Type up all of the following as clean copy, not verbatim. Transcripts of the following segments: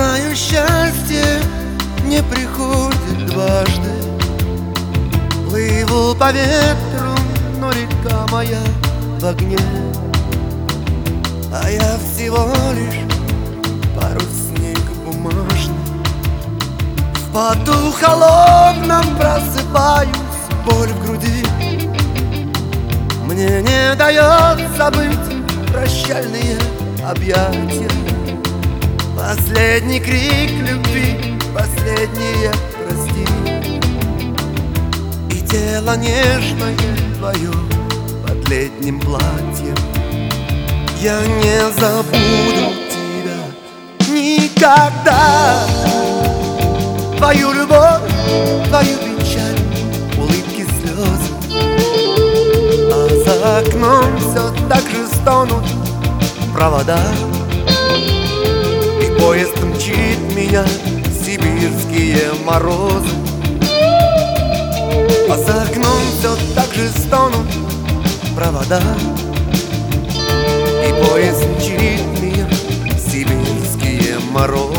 знаю, счастье не приходит дважды. Плыву по ветру, но река моя в огне, а я всего лишь парусник бумажный. В поту холодном просыпаюсь, боль в груди мне не дает забыть прощальные объятия. Последний крик любви, последнее прости. И тело нежное твое под летним платьем. Я не забуду тебя никогда. Твою любовь, твою печаль, улыбки, слезы. А за окном все так же стонут провода. И поезд мчит меня в сибирские морозы. А за окном все так же стонут провода. И поезд мчит меня в сибирские морозы.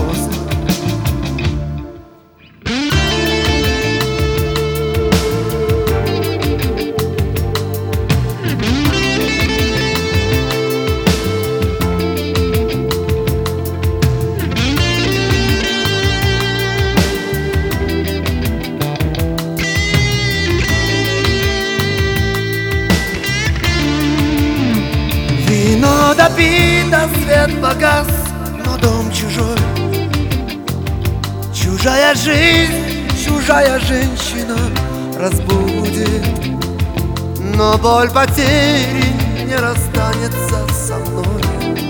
Вино допито, свет погас, но дом чужой. Чужая жизнь, чужая женщина разбудит. Но боль потери не расстанется со мной,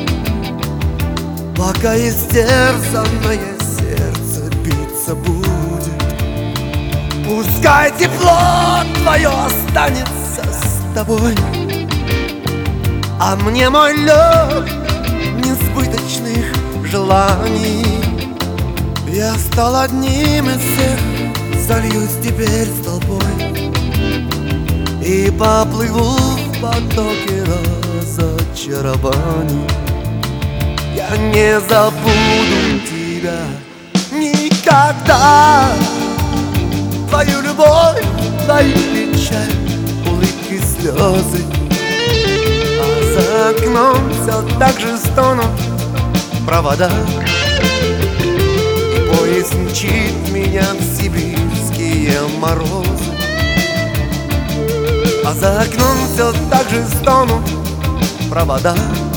пока истерзанное сердце биться будет. Пускай тепло твое останется с тобой, а мне мой лед несбыточных желаний. Я стал одним из всех, зальюсь теперь с толпой и поплыву в потоке разочарований. Я не забуду тебя никогда. Твою любовь, твою печаль, улыбки, слезы. За окном все так же стонут провода. И поезд мчит меня в сибирские морозы. А за окном все так же стонут провода.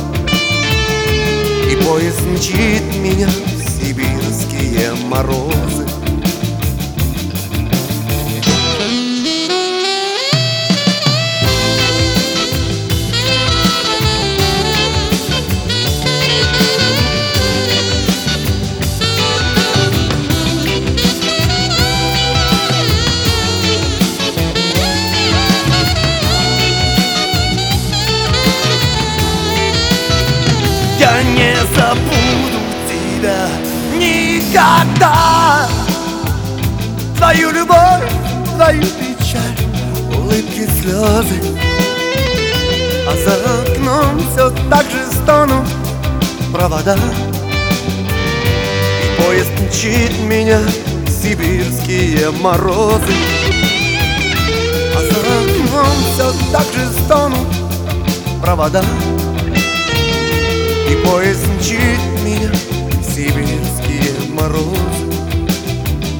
И поезд мчит меня в сибирские морозы. Я не забуду тебя никогда. Твою любовь, твою печаль, улыбки, слезы. А за окном все так же стонут провода. И поезд мчит меня в сибирские морозы. А за окном все так же стонут провода. И поезд мчит меня в сибирские морозы.